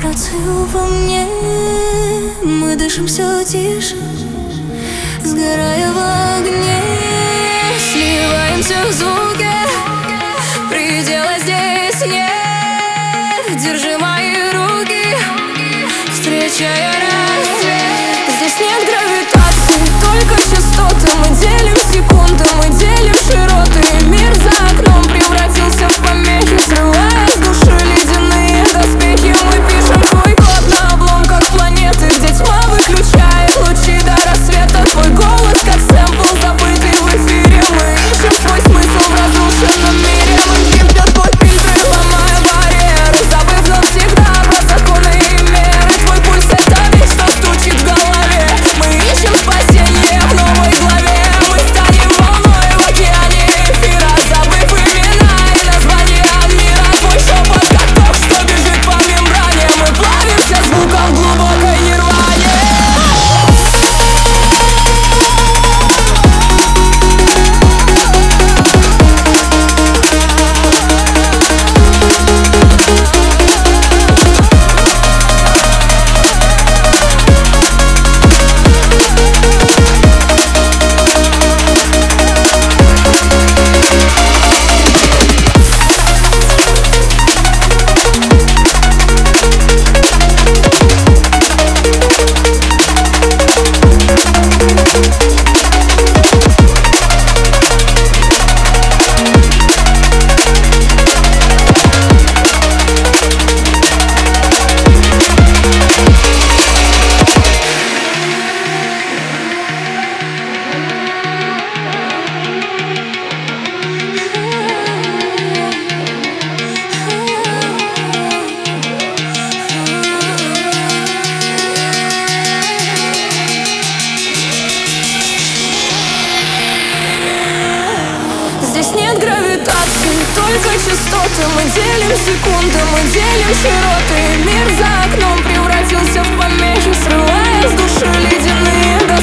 вибрацию во мне. Мы дышим все тише, сгорая в огне. Сливаемся в звуке, предела здесь нет. Держи мои руки, встречая рассвет. Здесь нет гравитации, только частоты. Мы делим секунды, мы делим широты. Мир за окном превратился в помехи, срывая с души ледяные доспехи. Мы пишем свой код на обломках планеты, где тьма выключает лучи до рассвета. Твой голос как сэмпл, забытый в эфире. Мы ищем свой смысл в разрушенном мире. Мы гибнет под фильтры, ломая барьеры, забыв навсегда про законы и меры. Твой пульс — это вещь, что стучит в голове. Мы ищем спасение в новой главе. Мы станем волной в океане эфира, забыв имена и названия мира. Твой шепот как ток, что бежит по мембране. Мы плавимся звуком глубокой нирване. Здесь нет гравитации, только частоты. Мы делим секунды, мы делим широты. Мир за окном превратился в помехи, срывая с души ледяные